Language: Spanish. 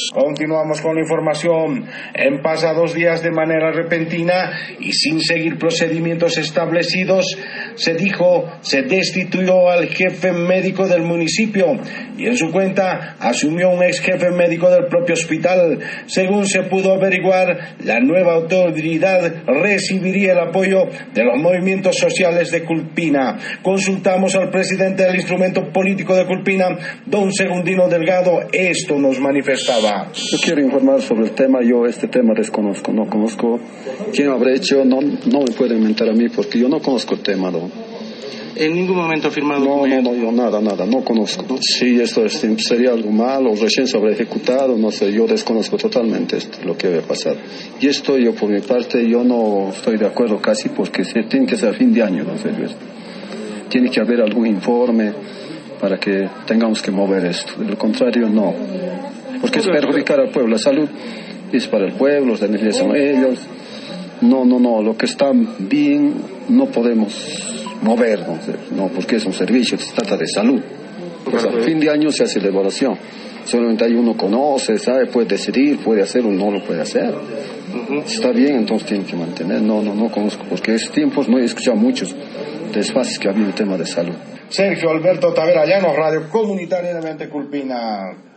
Continuamos con la información. En pasados días, de manera repentina y sin seguir procedimientos establecidos, se destituyó al jefe médico del municipio y en su cuenta asumió un ex jefe médico del propio hospital. Según se pudo averiguar, la nueva autoridad recibiría el apoyo de los movimientos sociales de Culpina. Consultamos al presidente del instrumento político de Culpina, don Segundino Delgado. Esto nos manifestaba. Yo quiero informar sobre el tema. Yo este tema desconozco, no conozco quién habrá hecho, no me pueden mentir a mí porque yo no conozco el tema, ¿no? ¿En ningún momento ha firmado? No, yo nada, no conozco. Si esto sería algo malo, recién se habrá ejecutado, no sé, yo desconozco totalmente lo que había pasado. Y esto yo por mi parte, yo no estoy de acuerdo casi porque tiene que ser a fin de año, no sé, tiene que haber algún informe para que tengamos que mover esto. De lo contrario, no. Porque es perjudicar al pueblo. La salud es para el pueblo, los beneficios son ellos. No, lo que está bien no podemos movernos, no, porque es un servicio, se trata de salud. Pues a fin de año se hace la evaluación. Solamente hay uno conoce, sabe, puede decidir, puede hacer o no lo puede hacer. Si está bien, entonces tiene que mantener. No conozco, porque en esos tiempos no he escuchado muchos desfases que había en el tema de salud. Sergio Alberto Tavera Llanos, Radio Comunitaria de Culpina.